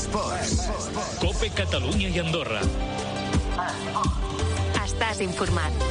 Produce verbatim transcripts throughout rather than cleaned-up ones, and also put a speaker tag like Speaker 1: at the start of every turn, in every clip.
Speaker 1: Esports.
Speaker 2: COPE Catalunya i Andorra.
Speaker 3: Estàs informat.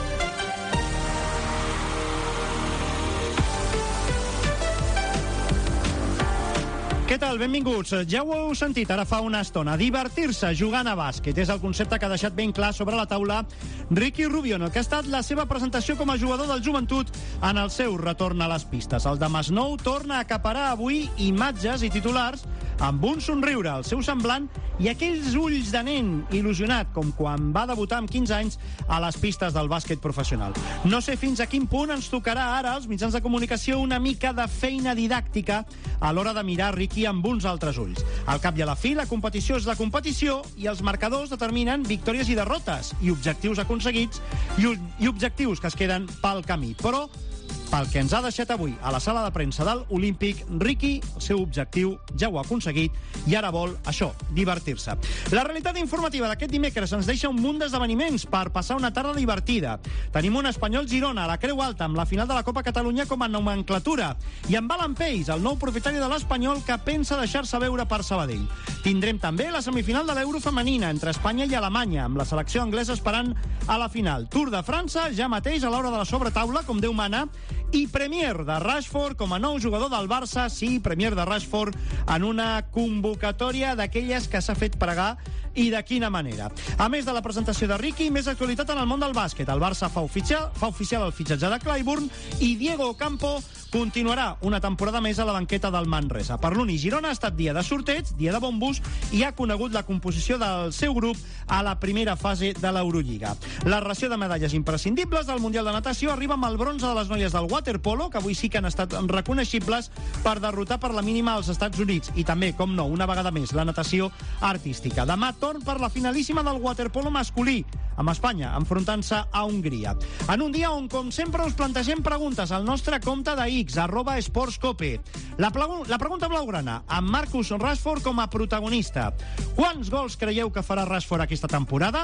Speaker 4: Què tal? Benvinguts. Ja ho heu sentit ara fa una estona. Divertir-se jugant a bàsquet és el concepte que ha deixat ben clar sobre la taula Ricky Rubio, en el que ha estat la seva presentació com a jugador del Joventut en el seu retorn a les pistes. El de Masnou torna a acaparar avui imatges i titulars amb un somriure al seu semblant i aquells ulls de nen il·lusionat, com quan va debutar amb quinze anys a les pistes del bàsquet professional. No sé fins a quin punt ens tocarà ara als mitjans de comunicació una mica de feina didàctica a l'hora de mirar Ricky amb uns altres ulls. Al cap i a la fi, la competició és la competició i els marcadors determinen victòries i derrotes i objectius aconseguits i, i objectius que es queden pel camí. Però pel que ens ha deixat avui a la sala de premsa del Olímpic, Ricky, el seu objectiu ja ho ha aconseguit i ara vol, això, divertir-se. La realitat informativa d'aquest dimecres ens deixa un munt d'esdeveniments per passar una tarda divertida. Tenim un Espanyol Girona a la Creu Alta amb la final de la Copa Catalunya com a nomenclatura i amb Alan Peis, el nou propietari de l'Espanyol, que pensa deixar-se veure per Sabadell. Tindrem també la semifinal de l'Euro femenina entre Espanya i Alemanya, amb la selecció anglesa esperant a la final. Tour de França ja mateix a l'hora de la sobretaula, com Déu mana, i Premier de Rashford com a nou jugador del Barça. Sí, Premier de Rashford en una convocatòria d'aquelles que s'ha fet pregar, i de quina manera. A més de la presentació de Ricky, més actualitat en el món del bàsquet. El Barça fa oficial, fa oficial el fitxatge de Clyburn i Diego Ocampo continuarà una temporada més a la banqueta del Manresa. Per l'Uni Girona ha estat dia de sorteig, dia de bombos, i ha conegut la composició del seu grup a la primera fase de l'Eurolliga. La ració de medalles imprescindibles del Mundial de Natació arriba amb el bronze de les noies del waterpolo, que avui sí que han estat reconeixibles per derrotar per la mínima als Estats Units. I també, com no, una vegada més, la natació artística. Demà torn per la finalíssima del waterpolo masculí, amb Espanya enfrontant-se a Hongria. En un dia on, com sempre, us plantegem preguntes al nostre compte de X, arroba esportscope. La, la pregunta blaugrana, amb Marcus Rashford com a protagonista. Quants gols creieu que farà Rashford aquesta temporada?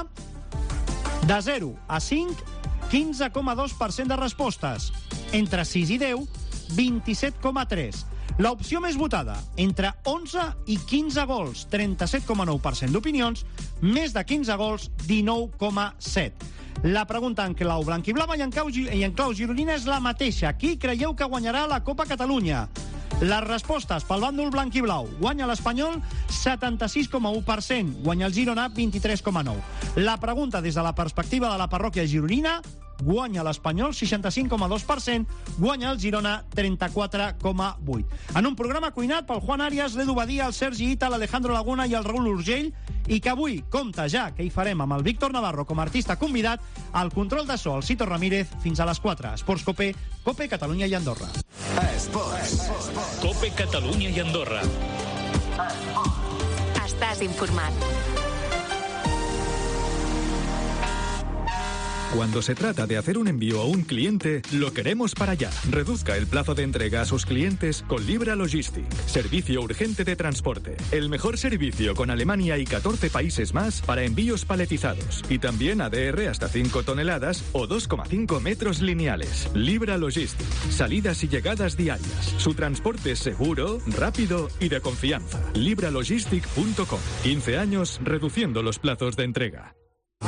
Speaker 4: De zero a cinc, quinze coma dos per cent de respostes. Entre sis i deu, vint-i-set coma tres. L'opció més votada, entre onze i quinze gols, trenta-set coma nou per cent d'opinions, més de quinze gols, dinou coma set. La pregunta en clau blanquiblava i en clau, i en clau gironina és la mateixa. Qui creieu que guanyarà la Copa Catalunya? Les respostes pel bàndol blanc i blau. Guanya l'Espanyol, setanta-sis coma u per cent. Guanya el Girona, vint-i-tres coma nou. La pregunta des de la perspectiva de la parròquia gironina: guanya l'Espanyol, seixanta-cinc coma dos per cent, guanya el Girona, trenta-quatre coma vuit. En un programa cuinat pel Juan Arias, l'Edu Badia, el Sergi Ita, l'Alejandro Laguna i el Raül Urgell, i que avui compta ja que hi farem amb el Víctor Navarro com a artista convidat, al control de so, el Cito Ramírez, fins a les quatre. Esports Cope, Cope Catalunya i Andorra.
Speaker 1: Esports.
Speaker 2: COPE Catalunya i Andorra.
Speaker 3: Estàs informat.
Speaker 5: Cuando se trata de hacer un envío a un cliente, lo queremos para allá. Reduzca el plazo de entrega a sus clientes con Libra Logistic. Servicio urgente de transporte. El mejor servicio con Alemania y catorce países más para envíos paletizados. Y también A D R hasta cinco toneladas o dos coma cinco metros lineales. Libra Logistic. Salidas y llegadas diarias. Su transporte es seguro, rápido y de confianza. libra logistic punto com. quince años reduciendo los plazos de entrega.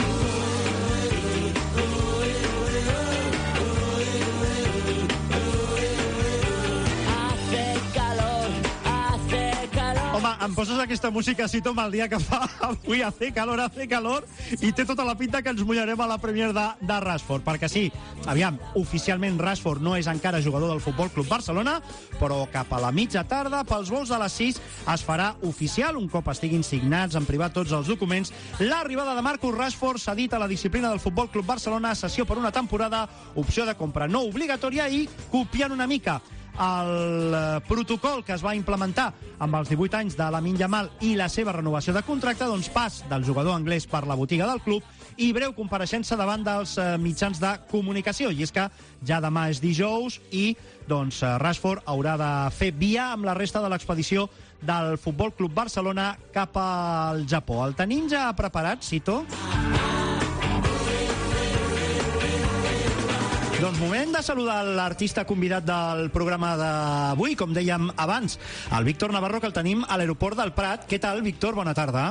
Speaker 4: Home, em poses aquesta música així tot el dia que fa avui, hace calor, hace calor, i té tota la pinta que ens mullarem a la Premier de, de Rashford, perquè sí, aviam, oficialment Rashford no és encara jugador del Futbol Club Barcelona, però cap a la mitja tarda, pels vols de les sis, es farà oficial, un cop estiguin signats en privat tots els documents, l'arribada de Marcus Rashford, cedit a la disciplina del Futbol Club Barcelona, sessió per una temporada, opció de compra no obligatòria i copiant una mica el protocol que es va implementar amb els divuit anys de Lamine Yamal i la seva renovació de contracte, doncs pas del jugador anglès per la botiga del club i breu compareixença davant dels mitjans de comunicació. I és que ja demà és dijous i doncs Rashford haurà de fer via amb la resta de l'expedició del Futbol Club Barcelona cap al Japó. El tenim ja preparat, Cito? Doncs moment de saludar l'artista convidat del programa d'avui, com dèiem abans, el Víctor Navarro, que el tenim a l'aeroport del Prat. Què tal, Víctor? Bona tarda.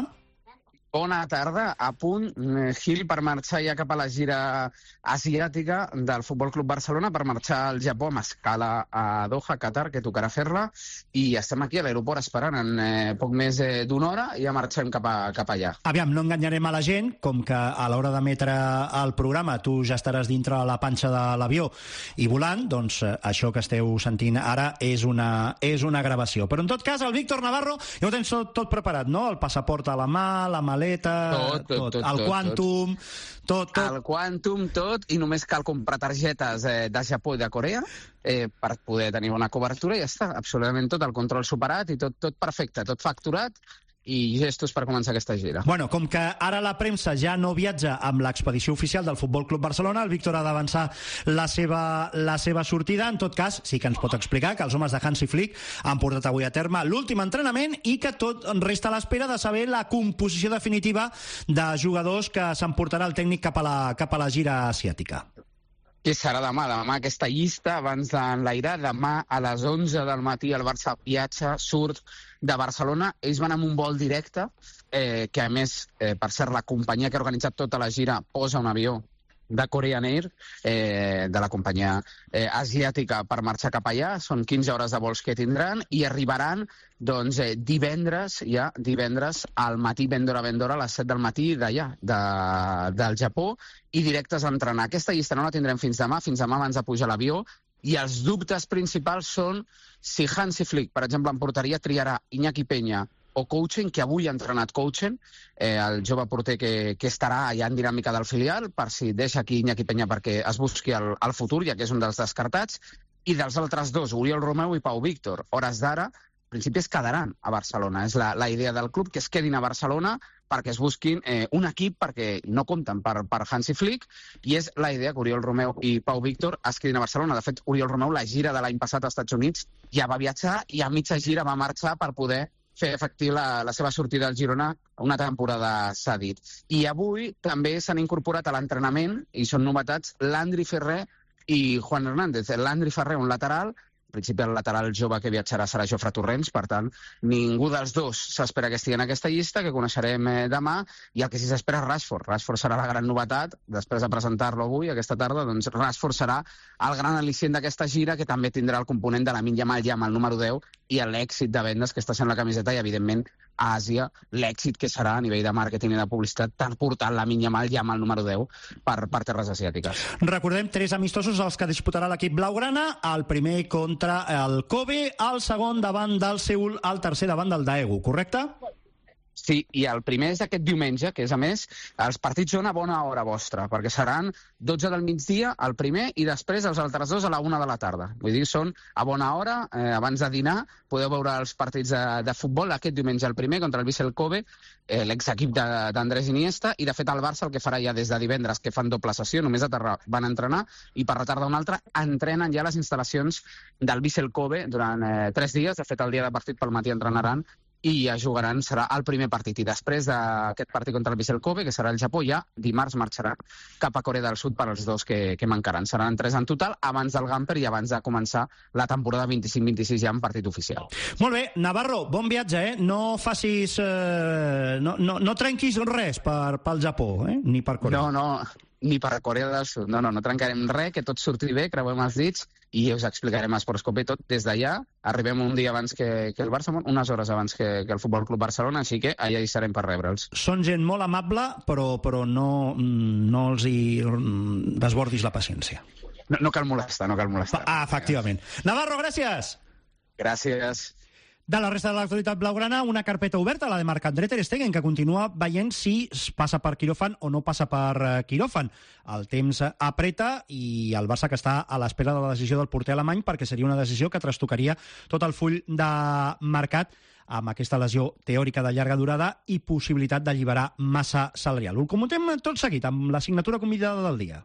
Speaker 1: Bona tarda. A punt, Gil, per marxar ja cap a la gira asiàtica del Futbol Club Barcelona, per marxar al Japó amb escala a Doha, Qatar, que tocarà fer-la, i estem aquí a l'aeroport esperant en eh, poc més eh, d'una hora i ja marxem cap, a, cap allà.
Speaker 4: Aviam, no enganyarem a la gent, com que a l'hora d'emetre el programa tu ja estaràs dintre la panxa de l'avió i volant, doncs eh, això que esteu sentint ara és una, és una gravació. Però en tot cas, el Víctor Navarro ja ho tens tot, tot preparat, no? El passaport a la mà, la maleta,
Speaker 1: tot, tot, tot,
Speaker 4: el
Speaker 1: tot,
Speaker 4: Quantum, tot, tot.
Speaker 1: El Quantum, tot, i només cal comprar targetes eh, de Japó i de Corea eh, per poder tenir una cobertura i ja està, absolutament tot, el control superat i tot, tot perfecte, tot facturat i gestos per començar aquesta gira.
Speaker 4: Bueno, com que ara la premsa ja no viatja amb l'expedició oficial del Futbol Club Barcelona, el Víctor ha d'avançar la seva, la seva sortida. En tot cas, sí que ens pot explicar que els homes de Hansi Flick han portat avui a terme l'últim entrenament i que tot resta a l'espera de saber la composició definitiva de jugadors que s'emportarà el tècnic cap a la, cap a la gira asiàtica.
Speaker 1: Que serà demà, demà aquesta llista abans d'enlairar, demà a les onze del matí el Barça viatja, surt de Barcelona. Ells van amb un vol directe, eh, que a més, eh, per ser la companyia que ha organitzat tota la gira, posa un avió de Korean Air, eh, de la companyia eh, asiàtica, per marxar cap allà. Són quinze hores de vols que tindran i arribaran doncs, eh, divendres, ja, divendres al matí, ben d'hora, ben d'hora, a les set del matí d'allà, de, del Japó, i directes a entrenar. Aquesta llista no la tindrem fins demà, fins demà abans de pujar a l'avió, i els dubtes principals són si Hansi Flick, per exemple, en porteria triarà Iñaki Peña o Coaching, que avui ha entrenat Coaching, eh, el jove porter que, que estarà allà en dinàmica del filial, per si deixa aquí Iñaki Peña perquè es busqui el, el futur, ja que és un dels descartats, i dels altres dos, Oriol Romeu i Pau Víctor. Hores d'ara, en principi es quedaran a Barcelona. És la, la idea del club, que es quedin a Barcelona perquè es busquin eh, un equip, perquè no compten per, per Hansi Flick, i és la idea que Oriol Romeu i Pau Víctor es quedin a Barcelona. De fet, Oriol Romeu, la gira de l'any passat als Estats Units, ja va viatjar i a mitja gira va marxar per poder fer efectiu la, la seva sortida al Girona una temporada, s'ha dit. I avui també s'han incorporat a l'entrenament, i són novetats, Landry Ferrer i Juan Hernández. Landry Ferrer, un lateral, en principi el lateral jove que viatjarà serà Jofre Torrents, per tant, ningú dels dos s'espera que estigui en aquesta llista, que coneixerem eh, demà, i el que sí s'espera és Rashford. Rashford serà la gran novetat, després de presentar-lo avui, aquesta tarda, doncs Rashford serà el gran al·licient d'aquesta gira, que també tindrà el component de Lamine Yamal ja amb el número deu, i l'èxit de vendes que està sent la camiseta, i evidentment a Àsia l'èxit que serà a nivell de màrqueting i de publicitat tant portant Lamine Yamal ja amb el número deu per, per terres asiàtiques.
Speaker 4: Recordem tres amistosos els que disputarà l'equip blaugrana, el primer contra el Kobe, el segon davant del Seul, el tercer davant del Daegu, correcte?
Speaker 1: Sí, i el primer és aquest diumenge, que és, a més, els partits són a bona hora vostra, perquè seran dotze del migdia el primer i després els altres dos a la una de la tarda. Vull dir, són a bona hora, eh, abans de dinar, podeu veure els partits de, de futbol. Aquest diumenge el primer contra el Vissel Kobe, eh, l'exequip d'Andrés Iniesta, i de fet el Barça el que farà ja des de divendres, que fan doble sessió, només a terra van entrenar, i per la tarda una altra entrenen ja les instal·lacions del Vissel Kobe durant eh, tres dies. De fet, el dia de partit pel matí entrenaran i ja jugaran, serà el primer partit. I després d'aquest partit contra el Vissel Kobe, que serà el Japó, ja dimarts marxarà cap a Corea del Sud per als dos que, que mancaran. Seran tres en total, abans del Gamper i abans de començar la temporada vint-i-cinc vint-i-sis ja en partit oficial.
Speaker 4: Molt bé, Navarro, bon viatge, eh? No facis... Eh, no, no, no trenquis res per, pel Japó, eh? Ni per Corea.
Speaker 1: No, no, ni per Corea del Sud. No, no, no trencarem res, que tot surti bé, creuem els dits i us explicarem a Sportscope tot des d'allà. Arribem un dia abans que, que el Barça, unes hores abans que, que el Futbol Club Barcelona, així que allà hi serem per rebre'ls.
Speaker 4: Són gent molt amable, però, però no, no els hi desbordis la paciència.
Speaker 1: No, no cal molestar, no cal molestar.
Speaker 4: Ah, efectivament. Navarro, gràcies!
Speaker 1: Gràcies.
Speaker 4: De la resta de l'actualitat blaugrana, una carpeta oberta, la de Marc-André ter Stegen, que continua veient si passa per quiròfan o no passa per quiròfan. El temps apreta i el Barça que està a l'espera de la decisió del porter alemany, perquè seria una decisió que trastocaria tot el full de mercat amb aquesta lesió teòrica de llarga durada i possibilitat d'alliberar massa salarial. Ho comentem tot seguit amb la signatura convidada del dia.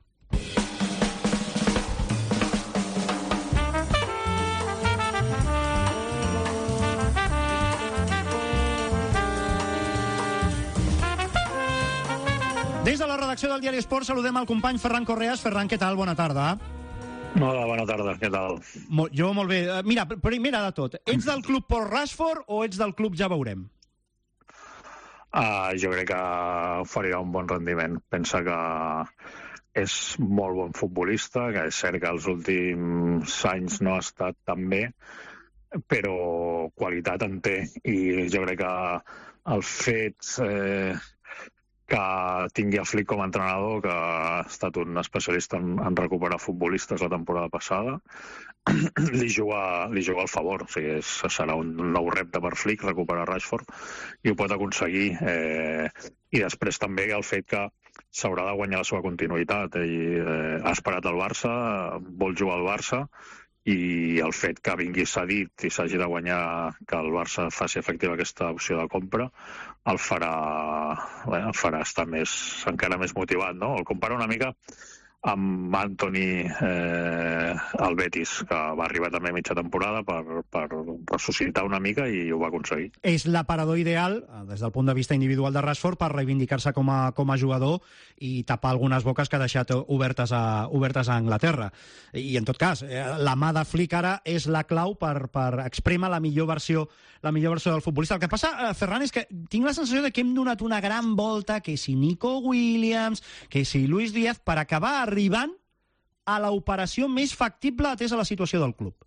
Speaker 4: Des de la redacció del Diari Esport saludem el company Ferran Correas. Ferran, què tal? Bona tarda.
Speaker 6: Hola, bona tarda, què tal?
Speaker 4: Molt, jo molt bé. Mira, primera de tot, ets del club Port Rashford o ets del club Ja Veurem?
Speaker 6: Uh, jo crec que faria un bon rendiment. Pensa que és molt bon futbolista, que és cert que els últims anys no ha estat tan bé, però qualitat en té. I jo crec que el fet eh, que tingui a Flick com a entrenador, que ha estat un especialista en, en recuperar futbolistes la temporada passada, li juga, li juga al favor. O sigui, és, serà un nou repte per Flick recuperar Rashford i ho pot aconseguir. Eh, I després també el fet que s'haurà de guanyar la seva continuïtat. Ell eh, ha esperat el Barça, vol jugar al Barça, i el fet que vingui cedit i s'hagi de guanyar que el Barça faci efectiva aquesta opció de compra el farà, bé, el farà estar més, encara més motivat, no? El compara una mica amb Antony eh, al Betis, que va arribar també a mitja temporada per, per ressuscitar una mica i ho va aconseguir.
Speaker 4: És l'aparador ideal, des del punt de vista individual de Rashford, per reivindicar-se com a, com a jugador i tapar algunes boques que ha deixat obertes a, obertes a Anglaterra. I, en tot cas, la mà de Flick ara és la clau per, per exprémer la millor versió la millor versió del futbolista. El que passa, Ferran, és que tinc la sensació de que hem donat una gran volta, que si Nico Williams, que si Luis Díaz, per acabar arribant a l'operació més factible atesa la situació del club.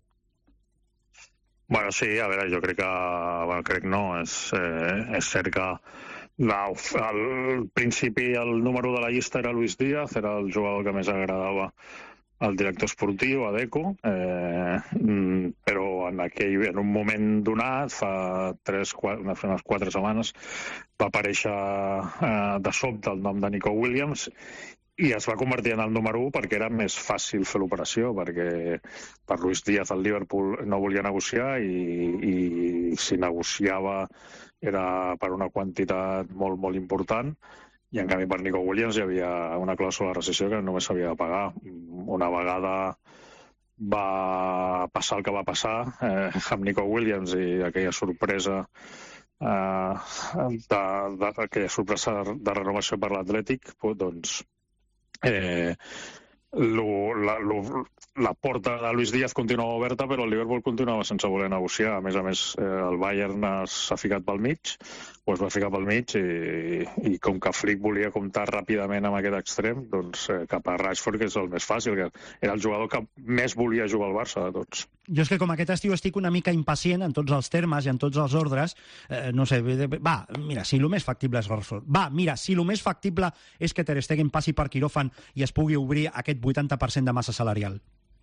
Speaker 6: Bueno, sí, a veure, jo crec que... Bueno, crec no, és, eh, és cert que la, al principi el número de la llista era Luis Díaz, era el jugador que més agradava al director esportiu, a Deco, eh, però en, aquell, en un moment donat, fa tres, quatre, unes quatre setmanes, va aparèixer eh, de sobte el nom de Nico Williams i es va convertir en el número u perquè era més fàcil fer l'operació, perquè per Luis Díaz el Liverpool no volia negociar i, i si negociava era per una quantitat molt, molt important, i en canvi per Nico Williams hi havia una clàusula de rescissió que només s'havia de pagar. Una vegada va passar el que va passar eh, amb Nico Williams i aquella sorpresa eh, de, de, aquella sorpresa de renovació per l'Atlètic, doncs eh, lo, la, lo, la porta de Luis Díaz continuava oberta, però el Liverpool continuava sense voler negociar. A més a més, eh, el Bayern s'ha ficat pel mig, o es va ficar pel mig, i, i com que Flick volia comptar ràpidament amb aquest extrem, doncs eh, cap a Rashford, que és el més fàcil, que era el jugador que més volia jugar al Barça de tots.
Speaker 4: Jo és que com aquest estiu estic una mica impacient en tots els termes i en tots els ordres. Eh, no sé, va, mira, si el més factible és Rashford. Va, mira, si el més factible és que Ter Stegen passi per quiròfan i es pugui obrir aquest vuitanta per cent de massa salarial.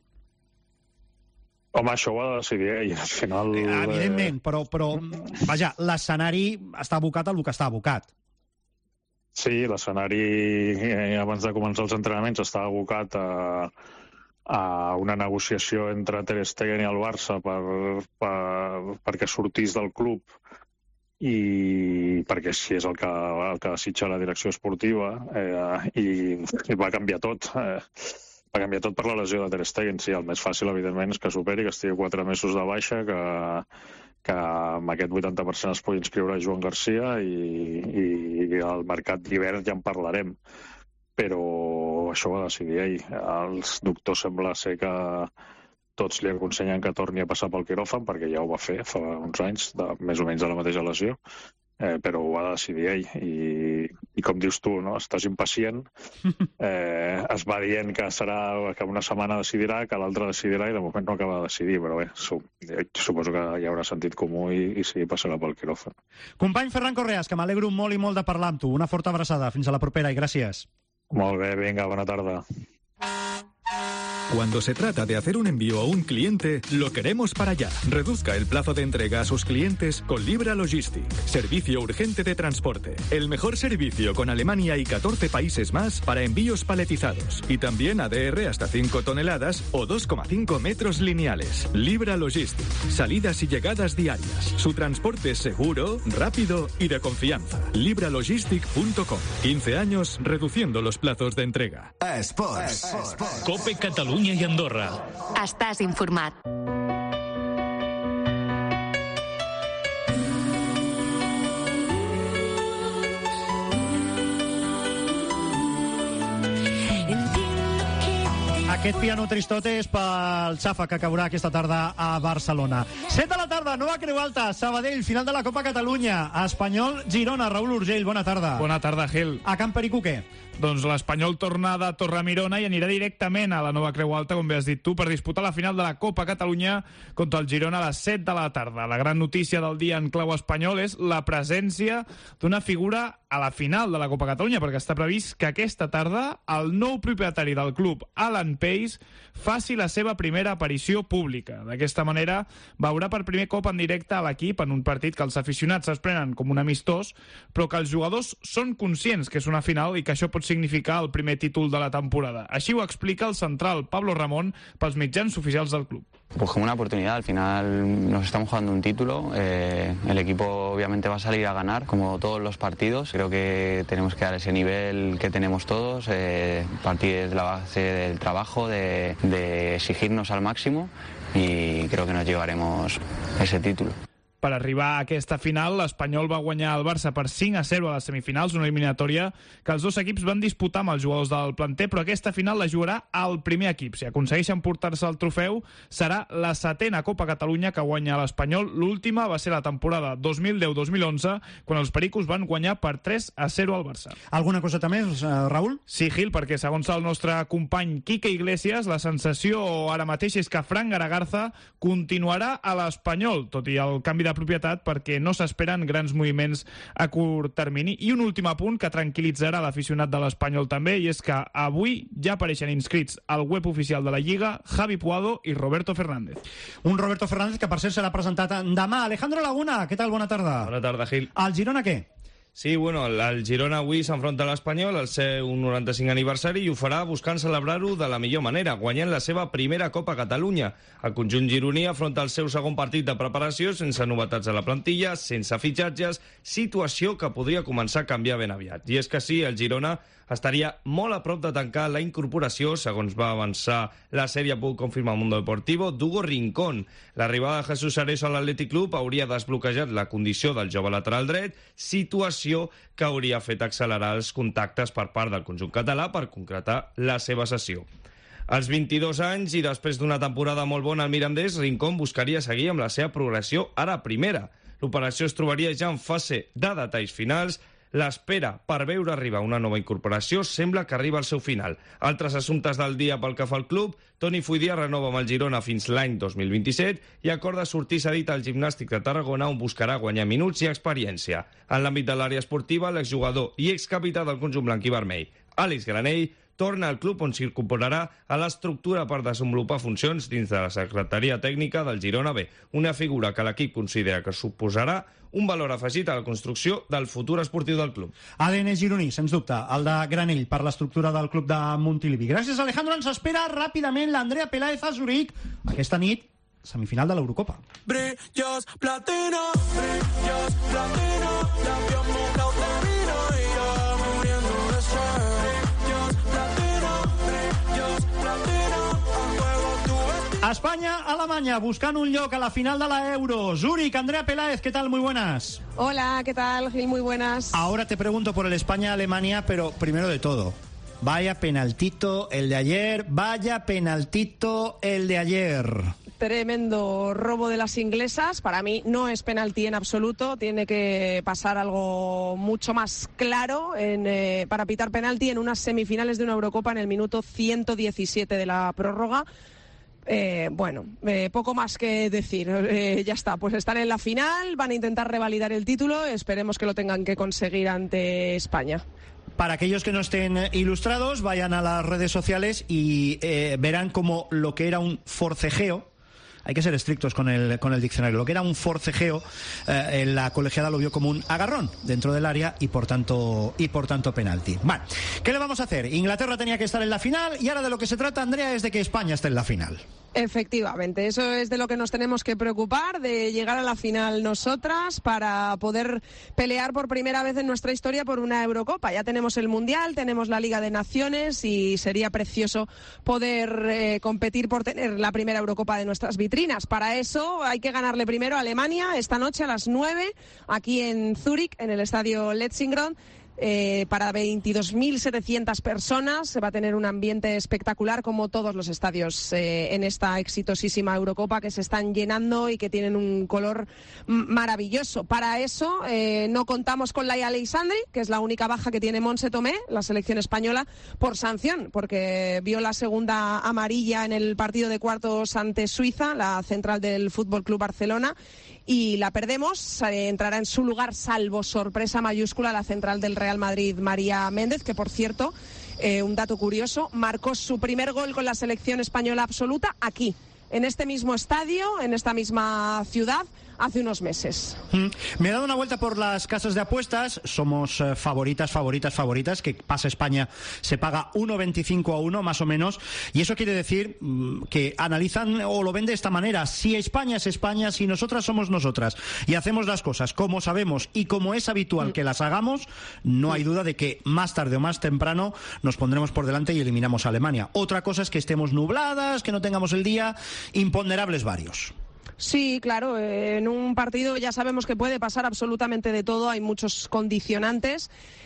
Speaker 6: Home, això ho ha de decidir ell, al final...
Speaker 4: Eh, evidentment, però, però vaja, l'escenari està abocat al que està abocat.
Speaker 6: Sí, l'escenari, eh, abans de començar els entrenaments, està abocat a, a una negociació entre Ter Stegen i el Barça per, per, perquè sortís del club i perquè si és el que, el que desitja la direcció esportiva, eh, i, i va canviar tot. Eh, Va canviar tot per la lesió de Ter Stegen. Sí, el més fàcil, evidentment, és que superi, que estigui quatre mesos de baixa, que, que amb aquest vuitanta per cent es pugui inscriure Joan Garcia i, i al mercat d'hivern ja en parlarem. Però això ho ha de decidir ell. Els doctors sembla ser que tots li aconsellen que torni a passar pel quiròfan, perquè ja ho va fer fa uns anys, de, més o menys de la mateixa lesió. Eh, però ho ha de decidir ell i, i com dius tu, no? Estàs impacient, eh, es va dient que serà que una setmana decidirà, que l'altra decidirà i de moment no acaba de decidir, però bé, su, suposo que hi haurà sentit comú i, i sí, passarà pel quiròfan.
Speaker 4: Company Ferran Correas, que m'alegro molt i molt de parlar amb tu. Una forta abraçada, fins a la propera i gràcies.
Speaker 6: Molt bé, vinga, bona tarda.
Speaker 5: Cuando se trata de hacer un envío a un cliente, lo queremos para allá. Reduzca el plazo de entrega a sus clientes con Libra Logistic. Servicio urgente de transporte. El mejor servicio con Alemania y catorce países más para envíos paletizados. Y también A D R hasta cinco toneladas o dos coma cinco metros lineales. Libra Logistic. Salidas y llegadas diarias. Su transporte es seguro, rápido y de confianza. Libra Logistic punto com. quince años reduciendo los plazos de entrega.
Speaker 7: Esports. Esports.
Speaker 2: Cope Catalunya i Andorra.
Speaker 3: Estàs informat.
Speaker 4: Aquest piano tristot és pel Xafa, que caurà aquesta tarda a Barcelona. set de la tarda, nova Creu Alta, Sabadell, final de la Copa Catalunya. Espanyol, Girona. Raül Urgell, bona tarda.
Speaker 8: Bona tarda, Gil.
Speaker 4: A Can Perico, què?
Speaker 8: Doncs l'Espanyol torna de Torremirona i anirà directament a la nova Creu Alta, com bé has dit tu, per disputar la final de la Copa Catalunya contra el Girona a les set de la tarda. La gran notícia del dia en clau espanyol és la presència d'una figura a la final de la Copa Catalunya, perquè està previst que aquesta tarda el nou propietari del club, Alan Pace, faci la seva primera aparició pública. D'aquesta manera veurà per primer cop en directe a l'equip en un partit que els aficionats es prenen com un amistós, però que els jugadors són conscients que és una final i que això pot significar el primer títol de la temporada. Així ho explica el central Pablo Ramón pels mitjans oficials del club.
Speaker 9: Pues como una oportunidad, al final nos estamos jugando un título, eh, el equipo obviamente va a salir a ganar como todos los partidos, creo que tenemos que dar ese nivel que tenemos todos, eh, partir desde la base del trabajo, de, de exigirnos al máximo y creo que nos llevaremos ese título.
Speaker 8: Per arribar a aquesta final, l'Espanyol va guanyar el Barça per cinc a zero a les semifinals, una eliminatòria que els dos equips van disputar amb els jugadors del planter, però aquesta final la jugarà el primer equip. Si aconsegueixen portar-se el trofeu, serà la setena Copa Catalunya que guanya l'Espanyol. L'última va ser la temporada dos mil deu dos mil onze, quan els pericos van guanyar per tres a zero al Barça.
Speaker 4: Alguna coseta més, uh, Raül?
Speaker 8: Sí, Gil, perquè segons el nostre company Quique Iglesias, la sensació ara mateix és que Fran Garagarza continuarà a l'Espanyol, tot i el canvi de propietat, perquè no s'esperen grans moviments a curt termini. I un últim apunt que tranquil·litzarà l'aficionat de l'Espanyol també, i és que avui ja apareixen inscrits al web oficial de la Lliga Javi Puado i Roberto Fernández.
Speaker 4: Un Roberto Fernández que per cert serà presentat demà. Alejandro Laguna, què tal? Bona tarda.
Speaker 10: Bona tarda, Gil.
Speaker 4: El Girona què?
Speaker 10: Sí, bueno, el Girona avui s'enfronta a l'Espanyol al seu noranta-cinc aniversari i ho farà buscant celebrar-ho de la millor manera, guanyant la seva primera Copa Catalunya. El conjunt gironí afronta el seu segon partit de preparació sense novetats a la plantilla, sense fitxatges, situació que podria començar a canviar ben aviat. I és que sí, el Girona estaria molt a prop de tancar la incorporació, segons va avançar la sèrie punt confirmar el Mundo Deportivo, d'Hugo Rincón. L'arribada de Jesús Areso a l'Atlètic Club hauria desbloquejat la condició del jove lateral dret, situació que hauria fet accelerar els contactes per part del conjunt català per concretar la seva cessió. Als vint-i-dos anys i després d'una temporada molt bona al Mirandés, Rincón buscaria seguir amb la seva progressió ara a primera. L'operació es trobaria ja en fase de detalls finals. L'espera per veure arribar una nova incorporació sembla que arriba al seu final. Altres assumptes del dia pel que fa al club: Toni Fuidia renova amb el Girona fins l'any dos mil vint-i-set i acorda sortir cedit al Gimnàstic de Tarragona, on buscarà guanyar minuts i experiència. En l'àmbit de l'àrea esportiva, l'exjugador i excapità del conjunt blanc i vermell, Àlex Granell, torna al club on s'incorporarà a l'estructura per desenvolupar funcions dins de la secretaria tècnica del Girona B, una figura que l'equip considera que suposarà un valor afegit a la construcció del futur esportiu del club.
Speaker 4: A D N gironí, sens dubte, el de Granell per l'estructura del club de Montilivi. Gràcies, Alejandro. Ens espera ràpidament l'Andrea Peláez a Zuric aquesta nit, semifinal de l'Eurocopa.
Speaker 11: Brillos platino, brillos platino, labios cauterino y yo muriendo de sed.
Speaker 4: Espanya-Alemanya buscant un lloc a la final de la Euro. Zurich, Andrea Peláez, ¿qué tal? Muy buenas.
Speaker 12: Hola, ¿qué tal, Gil? Muy buenas.
Speaker 4: Ahora te pregunto por el España-Alemania, pero primero de todo, vaya penaltito el de ayer, vaya penaltito el de ayer.
Speaker 12: Tremendo robo de las inglesas. Para mí no es penalti en absoluto. Tiene que pasar algo mucho más claro en, eh, para pitar penalti en unas semifinales de una Eurocopa en el minuto ciento diecisiete de la prórroga. Eh, bueno, eh, poco más que decir. Eh, ya está, pues están en la final, van a intentar revalidar el título. Esperemos que lo tengan que conseguir ante España.
Speaker 4: Para aquellos que no estén ilustrados, vayan a las redes sociales y eh, verán como lo que era un forcejeo. Hay que ser estrictos con el, con el diccionario. Lo que era un forcejeo, eh, la colegiada lo vio como un agarrón dentro del área y por tanto y por tanto penalti. Vale, ¿qué le vamos a hacer? Inglaterra tenía que estar en la final y ahora de lo que se trata, Andrea, es de que España esté en la final.
Speaker 12: Efectivamente, eso es de lo que nos tenemos que preocupar, de llegar a la final nosotras para poder pelear por primera vez en nuestra historia por una Eurocopa. Ya tenemos el Mundial, tenemos la Liga de Naciones y sería precioso poder eh, competir por tener la primera Eurocopa de nuestras vitrinas. Para eso hay que ganarle primero a Alemania esta noche a las nueve aquí en Zúrich, en el estadio Letzigrund. eh, para veintidós mil setecientas personas. Se va a tener un ambiente espectacular, como todos los estadios eh, en esta exitosísima Eurocopa, que se están llenando y que tienen un color maravilloso. Para eso eh, no contamos con Laia Aleixandri, que es la única baja que tiene Montse Tomé, la selección española, por sanción, porque vio la segunda amarilla en el partido de cuartos ante Suiza, la central del Fútbol Club Barcelona, y la perdemos. Eh, entrará en su lugar, salvo sorpresa mayúscula, la central del Real Madrid, María Méndez, que por cierto, eh, un dato curioso, marcó su primer gol con la selección española absoluta aquí, en este mismo estadio, en esta misma ciudad, hace unos meses.
Speaker 4: Mm. Me he dado una vuelta por las casas de apuestas. Somos eh, favoritas, favoritas, favoritas. Que pasa España se paga uno veinticinco a uno, más o menos. Y eso quiere decir mm, que analizan o lo ven de esta manera. Si España es España, si nosotras somos nosotras y hacemos las cosas como sabemos y como es habitual mm. que las hagamos, no hay duda de que más tarde o más temprano nos pondremos por delante y eliminamos a Alemania. Otra cosa es que estemos nubladas, que no tengamos el día, imponderables varios.
Speaker 12: Sí, claro, eh, en un partido ya sabemos que puede pasar absolutamente de todo, hay muchos condicionantes,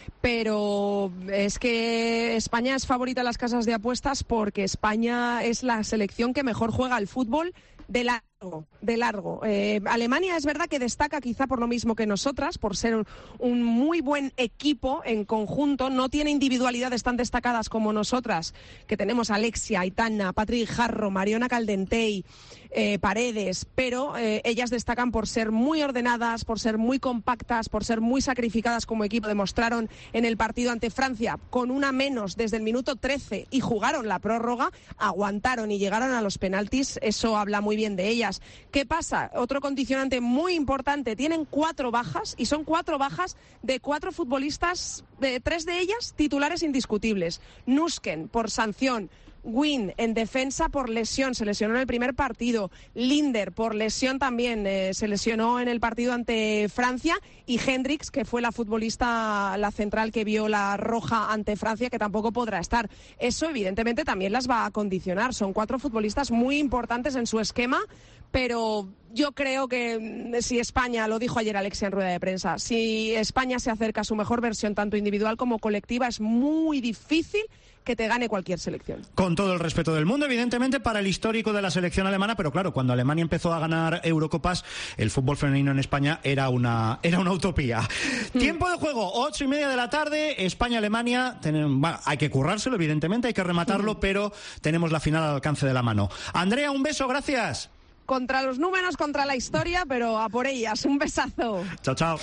Speaker 12: pero es que España es favorita en las casas de apuestas porque España es la selección que mejor juega al fútbol de largo, de largo. Eh, Alemania es verdad que destaca quizá por lo mismo que nosotras, por ser un, un muy buen equipo en conjunto, no tiene individualidades tan destacadas como nosotras, que tenemos a Alexia, Aitana, Patrick Jarro, Mariona Caldentey, eh, Paredes, pero eh, ellas destacan por ser muy ordenadas, por ser muy compactas, por ser muy sacrificadas como equipo. Demostraron en el partido ante Francia con una menos desde el minuto trece y jugaron la prórroga, aguantaron y llegaron a los penaltis. Eso habla muy bien de ellas. ¿Qué pasa? Otro condicionante muy importante, tienen cuatro bajas y son cuatro bajas de cuatro futbolistas, de tres de ellas titulares indiscutibles. Nusken por sanción, Wynn en defensa por lesión, se lesionó en el primer partido, Linder por lesión también, eh, se lesionó en el partido ante Francia, y Hendricks, que fue la futbolista, la central que vio la roja ante Francia, que tampoco podrá estar. Eso evidentemente también las va a condicionar, son cuatro futbolistas muy importantes en su esquema, pero yo creo que si España, lo dijo ayer Alexia en rueda de prensa, si España se acerca a su mejor versión tanto individual como colectiva, es muy difícil que te gane cualquier selección. Con todo el respeto del mundo, evidentemente, para el histórico de la selección alemana, pero claro, cuando Alemania empezó a ganar Eurocopas, el fútbol femenino en España era una, era una utopía. Mm. Tiempo de juego, ocho y media de la tarde, España-Alemania. Bueno, hay que currárselo, evidentemente, hay que rematarlo, mm. pero tenemos la final al alcance de la mano. Andrea, un beso, gracias. Contra los números, contra la historia, pero a por ellas. Un besazo. Chao, chao.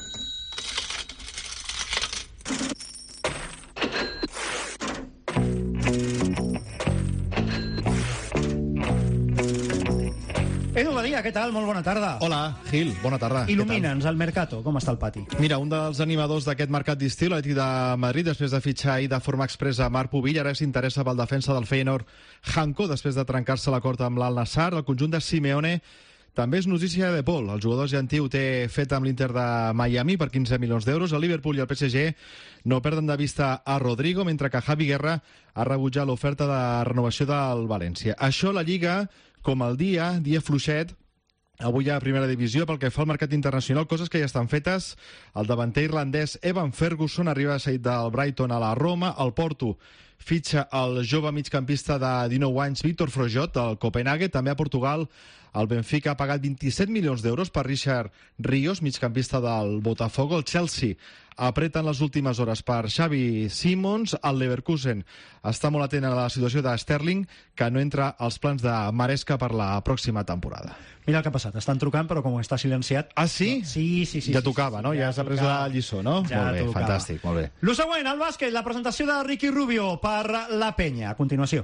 Speaker 12: Edu Badia, què tal? Molt bona tarda.
Speaker 13: Hola, Gil, bona tarda.
Speaker 4: Il·lumina'ns el Mercato, com està el pati?
Speaker 13: Mira, un dels animadors d'aquest mercat d'estiu, l'Atlètic de Madrid, després de fitxar ahir de forma expressa Marc Pubill, ara s'interessa pel defensa del Feyenoord Hanko, després de trencar-se l'acord amb l'Al-Nassr. El conjunt de Simeone també és notícia de Paul. El jugador argentí ho té fet amb l'Inter de Miami per quinze milions d'euros. El Liverpool i el P S G no perden de vista a Rodrigo, mentre que Javi Guerra ha rebutjat l'oferta de renovació del València. Això la Lliga, com el dia, dia fluixet, avui a primera divisió. Pel que fa al mercat internacional, coses que ja estan fetes. El davanter irlandès Evan Ferguson arriba a sair del Brighton a la Roma. El Porto fitxa el jove migcampista de dinou anys Víctor Frojot del Copenhague. També a Portugal el Benfica ha pagat vint-i-set milions d'euros per Richard Ríos, migcampista del Botafogo. El Chelsea apreta en les últimes hores per Xavi Simons. El Leverkusen està molt atent a la situació de Sterling, que no entra als plans de Maresca per la pròxima temporada.
Speaker 4: Mira el que ha passat, estan trucant, però com està silenciat...
Speaker 13: Ah, sí?
Speaker 4: Sí, sí, sí.
Speaker 13: Ja tocava, sí, sí, no? Ja, ja has après la lliçó, no?
Speaker 4: Ja
Speaker 13: molt bé,
Speaker 4: tocava.
Speaker 13: Fantàstic, molt bé.
Speaker 4: Lo següent, al bàsquet, la presentació de Ricky Rubio per la Penya. A continuació.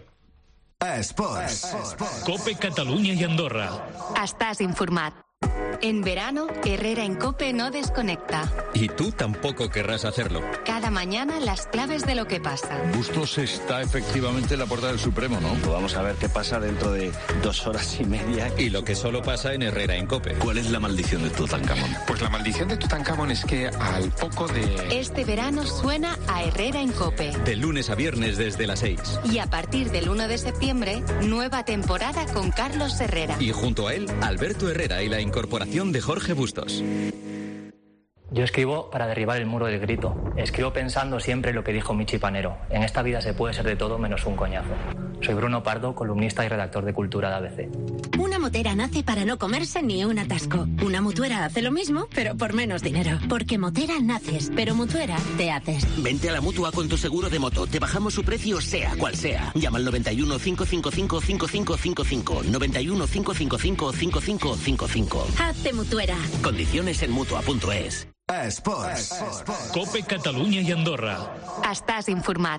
Speaker 7: Esports.
Speaker 2: Cope Catalunya i Andorra.
Speaker 3: Estás informat. En verano, Herrera en COPE no desconecta.
Speaker 14: Y tú tampoco querrás hacerlo.
Speaker 3: Cada mañana las claves de lo que pasa.
Speaker 15: Bustos está efectivamente en la puerta del Supremo, ¿no?
Speaker 16: Pues vamos a ver qué pasa dentro de dos horas y media.
Speaker 14: Y lo que solo pasa en Herrera en COPE.
Speaker 15: ¿Cuál es la maldición de Tutankamón?
Speaker 17: Pues la maldición de Tutankamón es que al poco de...
Speaker 3: Este verano suena a Herrera en COPE.
Speaker 14: De lunes a viernes desde las seis.
Speaker 3: Y a partir del uno de septiembre, nueva temporada con Carlos Herrera.
Speaker 14: Y junto a él, Alberto Herrera y la incorporación de Jorge Bustos.
Speaker 18: Yo escribo para derribar el muro del grito. Escribo pensando siempre en lo que dijo Michi Panero. En esta vida se puede ser de todo menos un coñazo. Soy Bruno Pardo, columnista y redactor de Cultura de A B C.
Speaker 19: Una motera nace para no comerse ni un atasco. Una mutuera hace lo mismo, pero por menos dinero. Porque motera naces, pero mutuera te haces.
Speaker 20: Vente a la Mutua con tu seguro de moto. Te bajamos su precio sea cual sea. Llama al noventa y uno, cinco cinco cinco, cinco cinco cinco cinco. noventa y uno, cinco cinco cinco, cinco cinco cinco cinco.
Speaker 19: Hazte mutuera.
Speaker 20: Condiciones en mutua punto es.
Speaker 7: Esports.
Speaker 2: Cope Catalunya i Andorra.
Speaker 3: Estàs informat.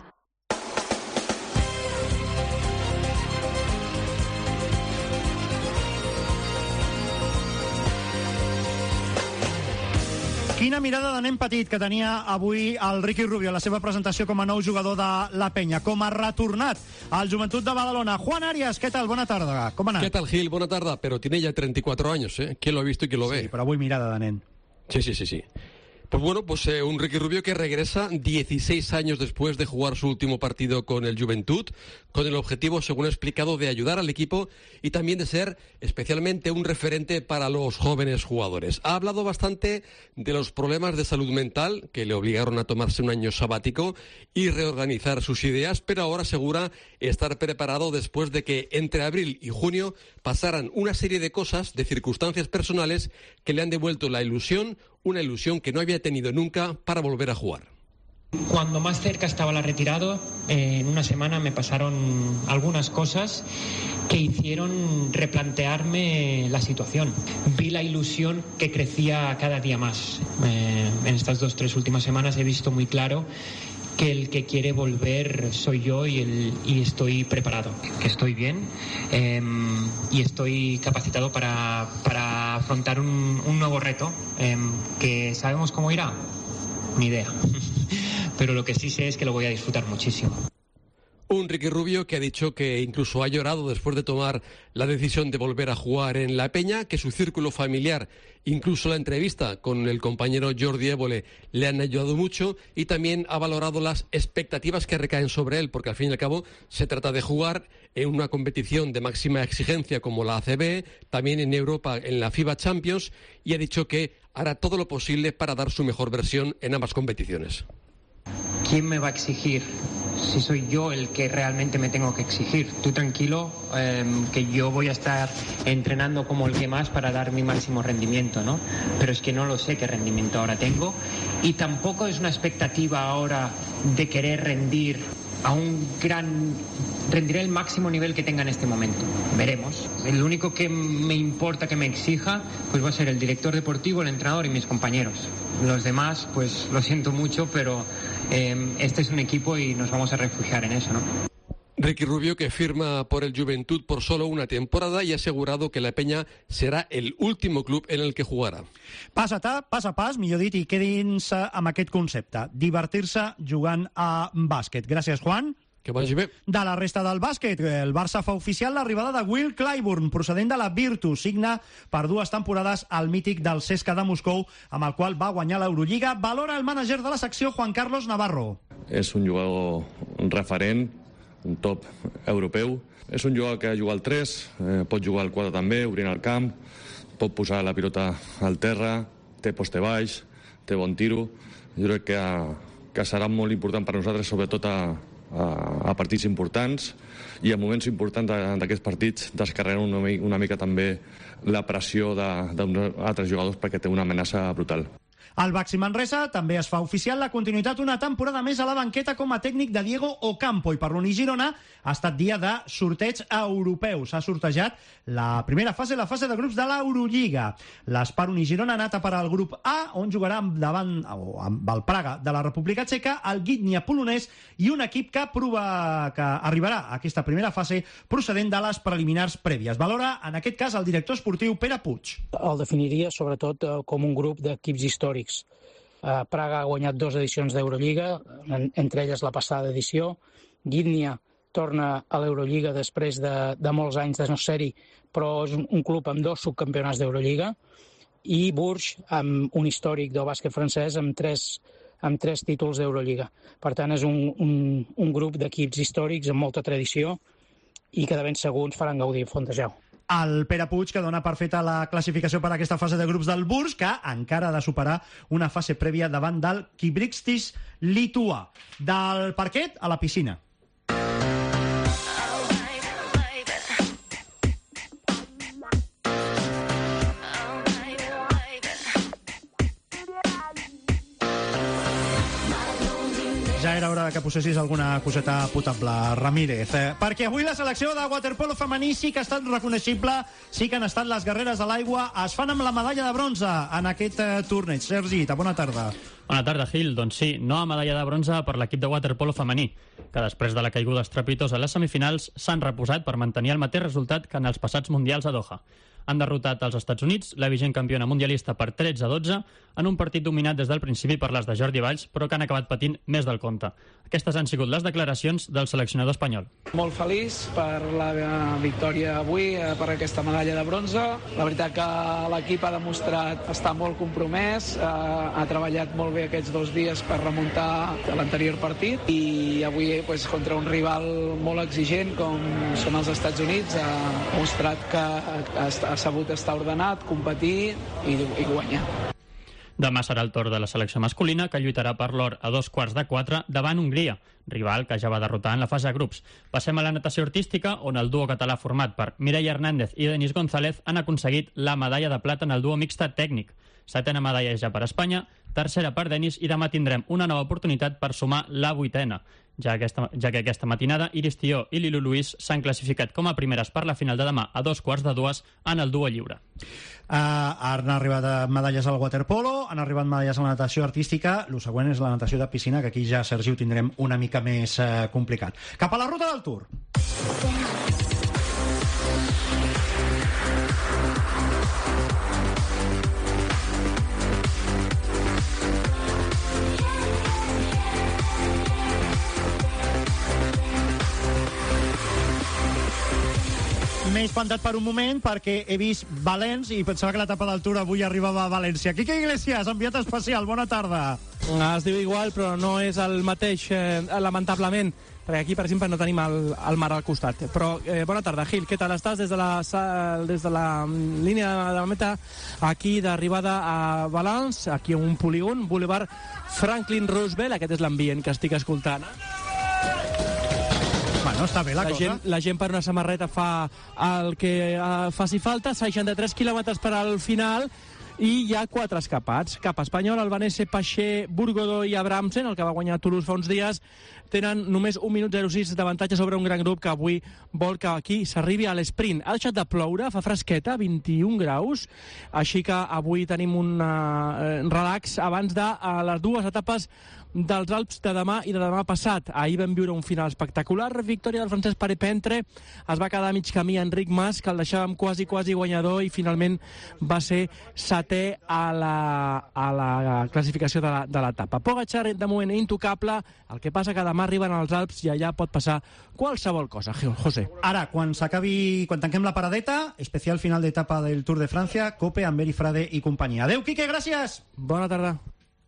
Speaker 4: Quina mirada de nen petit que tenia avui el Ricky Rubio a la seva presentació com a nou jugador de la Penya, com a retornat al Joventut de Badalona. Juan Arias, ¿qué tal? Buena tarda. ¿Cómo ha anat?
Speaker 21: ¿Qué tal, Gil? Buena tarde, pero tiene ya treinta y cuatro años, ¿eh? ¿Quién lo ha visto y quién lo ve?
Speaker 4: Sí, pero avui mirada de nen.
Speaker 21: Sí, sí, sí, sí. Pues bueno, pues eh, un Ricky Rubio que regresa dieciséis años después de jugar su último partido con el Joventut, con el objetivo, según ha explicado, de ayudar al equipo y también de ser especialmente un referente para los jóvenes jugadores. Ha hablado bastante de los problemas de salud mental que le obligaron a tomarse un año sabático y reorganizar sus ideas, pero ahora asegura estar preparado después de que entre abril y junio pasaran una serie de cosas, de circunstancias personales que le han devuelto la ilusión, una ilusión que no había tenido nunca para volver a jugar.
Speaker 22: Cuando más cerca estaba la retirada, eh, en una semana me pasaron algunas cosas que hicieron replantearme la situación. Vi la ilusión que crecía cada día más. Eh, en estas dos, tres últimas semanas he visto muy claro que el que quiere volver soy yo y, el, y estoy preparado, que estoy bien eh, y estoy capacitado para, para afrontar un, un nuevo reto, eh, que sabemos cómo irá, ni idea, pero lo que sí sé es que lo voy a disfrutar muchísimo.
Speaker 21: Un Ricky Rubio que ha dicho que incluso ha llorado después de tomar la decisión de volver a jugar en La Peña, que su círculo familiar, incluso la entrevista con el compañero Jordi Évole, le han ayudado mucho y también ha valorado las expectativas que recaen sobre él, porque al fin y al cabo se trata de jugar en una competición de máxima exigencia como la A C B, también en Europa en la FIBA Champions, y ha dicho que hará todo lo posible para dar su mejor versión en ambas competiciones.
Speaker 22: ¿Quién me va a exigir? Si soy yo el que realmente me tengo que exigir. Tú tranquilo, eh, que yo voy a estar entrenando como el que más para dar mi máximo rendimiento, ¿no? Pero es que no lo sé qué rendimiento ahora tengo y tampoco es una expectativa ahora de querer rendir a un gran... rendiré el máximo nivel que tenga en este momento. Veremos. El único que me importa que me exija pues va a ser el director deportivo, el entrenador y mis compañeros. Los demás, pues lo siento mucho, pero eh, este es un equipo y nos vamos a refugiar en eso, ¿no?
Speaker 21: Ricky Rubio, que firma por el Joventut por solo una temporada y ha asegurado que la Peña serà el último club en el que jugarà.
Speaker 4: Pas a ta, pas a pas, millor dit, i quedin-se amb aquest concepte, divertir-se jugant a bàsquet. Gràcies, Juan.
Speaker 21: Que vagi bé.
Speaker 4: De la resta del bàsquet, el Barça fa oficial l'arribada de Will Clyburn, procedent de la Virtus, signa per dues temporades al mític del C S K A de Moscou, amb el qual va guanyar l'Eurolliga. Valora el mànager de la secció, Juan Carlos Navarro.
Speaker 23: És un jugador referent, un top europeu. És un jugador que juga al tres, eh, pot jugar al quatre també, obrint el camp, pot posar la pilota al terra, té poste baix, té bon tiro. Jo crec que, que serà molt important per nosaltres, sobretot a, a, a partits importants i a moments importants d'aquests partits descarregant una, una mica també la pressió d'altres jugadors perquè té una amenaça brutal.
Speaker 4: Al Baxi Manresa també es fa oficial la continuïtat una temporada més a la banqueta com a tècnic de Diego Ocampo, i per l'Uni Girona ha estat dia de sorteig europeu. S'ha sortejat la primera fase, la fase de grups de l'Eurolliga. L'Espar Uni Girona ha anat a parar al grup A, on jugarà davant o amb el Praga de la República Txeca, el Gdynia polonès i un equip que, prova, que arribarà a aquesta primera fase procedent de les preliminars prèvies. Valora, en aquest cas, el director esportiu Pere Puig.
Speaker 24: El definiria sobretot com un grup d'equips històrics. Uh, Praga ha guanyat dues edicions d'Eurolliga, en, entre elles la passada edició. Gdynia torna a l'Eurolliga després de, de molts anys de no ser-hi, però és un, un club amb dos subcampionats d'Eurolliga. I Bourges, amb un històric del bàsquet francès, amb tres, amb tres títols d'Eurolliga. Per tant, és un, un, un grup d'equips històrics amb molta tradició i que de ben segur ens faran gaudir Fontejau.
Speaker 4: el Pere Puig, que dona per feta la classificació per a aquesta fase de grups del Burs, que encara ha de superar una fase prèvia davant del Kibristis lituà. Del parquet a la piscina. Ja era hora que possessis alguna coseta potable, Ramírez. Eh, perquè avui la selecció de waterpolo femení sí que ha estat reconeixible, sí que han estat les guerreres de l'aigua, es fan amb la medalla de bronze en aquest eh, torneig. Sergi, bona tarda.
Speaker 1: Bona tarda, Gil. Doncs sí, nova medalla de bronze per l'equip de waterpolo femení, que després de la caiguda estrepitosa a les semifinals s'han reposat per mantenir el mateix resultat que en els passats mundials a Doha. Han derrotat els Estats Units, la vigent campiona mundialista, per tretze a dotze, en un partit dominat des del principi per les de Jordi Valls, però que han acabat patint més del compte. Aquestes han sigut les declaracions del seleccionador espanyol.
Speaker 5: Molt feliç per la victòria avui, per aquesta medalla de bronze. La veritat que l'equip ha demostrat estar molt compromès, ha treballat molt bé aquests dos dies per remuntar l'anterior partit i avui pues, contra un rival molt exigent com són els Estats Units ha mostrat que ha sabut estar ordenat, competir i, i guanyar.
Speaker 1: Demà serà el torn de la selecció masculina, que lluitarà per l'or a dos quarts de quatre davant Hongria, rival que ja va derrotar en la fase de grups. Passem a la natació artística, on el duo català format per Mireia Hernández i Denis González han aconseguit la medalla de plata en el duo mixta tècnic. Setena medalla ja per Espanya, tercera per Denis, i demà tindrem una nova oportunitat per sumar la vuitena, ja, aquesta, ja que aquesta matinada Iris Tió i Lilu Luis s'han classificat com a primeres per la final de demà a dos quarts de dues en el duo lliure.
Speaker 4: Uh, han arribat medalles al waterpolo, han arribat medalles a la natació artística, el següent és la natació de piscina, que aquí ja, Sergi, ho tindrem una mica més uh, complicat. Cap a la ruta del Tour. M'he espantat per un moment perquè he vist Valens i pensava que l'etapa del Tour avui arribava a València. Quique Iglesias, enviat especial, bona tarda.
Speaker 6: Es diu igual, però no és el mateix, eh, lamentablement, perquè aquí, per exemple, no tenim el, el mar al costat. Però, eh, bona tarda, Gil, què tal estàs des de la, des de la línia de la meta aquí d'arribada a Valence, aquí a un polígon, Boulevard Franklin Roosevelt, aquest és l'ambient que estic escoltant.
Speaker 4: Bueno, està bé la,
Speaker 6: la
Speaker 4: cosa.
Speaker 6: Gent, la gent per una samarreta fa el que uh, faci falta, seixanta-tres quilòmetres per al final, i hi ha quatre escapats. Cap espanyol, Albanese, Paché, Burgodó i Abramsen, el que va guanyar a Toulouse fa uns dies, tenen només un minut zero sis d'avantatge sobre un gran grup que avui vol que aquí s'arribi a l'esprint. Ha deixat de ploure, fa fresqueta, vint-i-un graus, així que avui tenim un uh, relax abans de uh, les dues etapes dels Alps de demà i de demà passat. Ahir vam viure un final espectacular, victòria del francès Paré-Pentre, es va quedar a mig camí Enric Mas, que el deixàvem quasi, quasi guanyador, i finalment va ser setè a la, a la classificació de l'etapa. Pogačar, de moment, intocable, el que passa que demà arriben als Alps i allà pot passar qualsevol cosa. José.
Speaker 4: Ara, quan s'acabi, quan tanquem la paradeta, especial final d'etapa del Tour de França, Cope, amb Beri Frade i companyia. Adéu, Quique, gràcies!
Speaker 6: Bona tarda.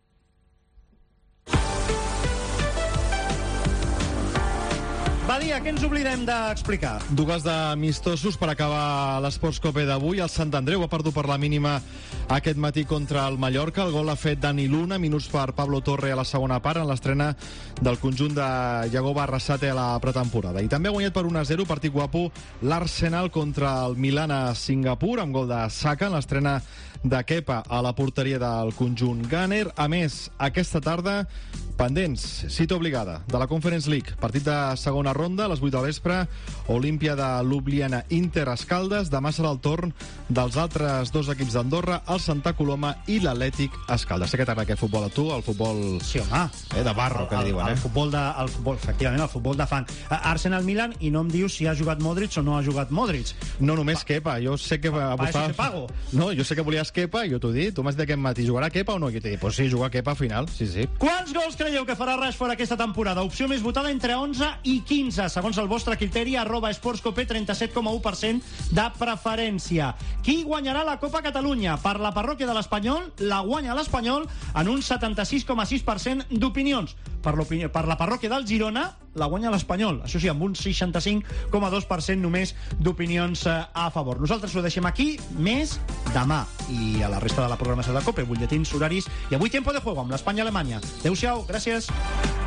Speaker 4: Badia, què ens oblidem d'explicar?
Speaker 13: Dues d'amistosos per acabar l'Esports Cope d'avui. El Sant Andreu ha perdut per la mínima aquest matí contra el Mallorca. El gol l'ha fet Dani Luna, minuts per Pablo Torre a la segona part, en l'estrena del conjunt de Yagoba Arrasate a la pretemporada. I també ha guanyat per un a zero, partit guapo, l'Arsenal contra el Milan a Singapur, amb gol de Saka en l'estrena de Kepa a la porteria del conjunt Gunner. A més, aquesta tarda, pendents, cita obligada, de la Conference League. Partit de segona ronda, a les vuit de vespre, Olímpia de Ljubljana, Inter Escaldes. Demà serà el torn dels altres dos equips d'Andorra, el Santa Coloma i l'Atlètic Escaldes. Sé que t'agrada aquest futbol a tu, el futbol...
Speaker 4: Sí, home.
Speaker 13: Eh, de barro, que li diuen, eh?
Speaker 4: El futbol de, el futbol, efectivament, el futbol de fang. Arsenal-Milan, i no em dius si ha jugat Modric o no ha jugat Modric.
Speaker 13: No només Kepa, jo sé que...
Speaker 4: Pa, pa eso te pago.
Speaker 13: No, jo sé que volies Kepa, jo t'ho he dit. Tu m'has dit aquest matí, jugarà Kepa o no? Jo t'he dit, pues sí, jugar Kepa al final, sí, sí.
Speaker 4: Quants gols creieu que farà Rashford aquesta temporada? Opció més votada entre onze i quinze, segons el vostre criteri, arroba esportscope, trenta-set coma u per cent de preferència. Qui guanyarà la Copa Catalunya? Per la parròquia de l'Espanyol, la guanya l'Espanyol en un setanta-sis coma sis per cent d'opinions. Per, per la parròquia del Girona, la guanya l'Espanyol, això sí, amb un seixanta-cinc coma dos per cent només d'opinions a favor. Nosaltres ho deixem aquí, més demà, i a la resta de la programació de COPE, butlletins, horaris, i avui Tiempo de Juego amb l'Espanya-Alemanya. Adéu-siau, gràcies.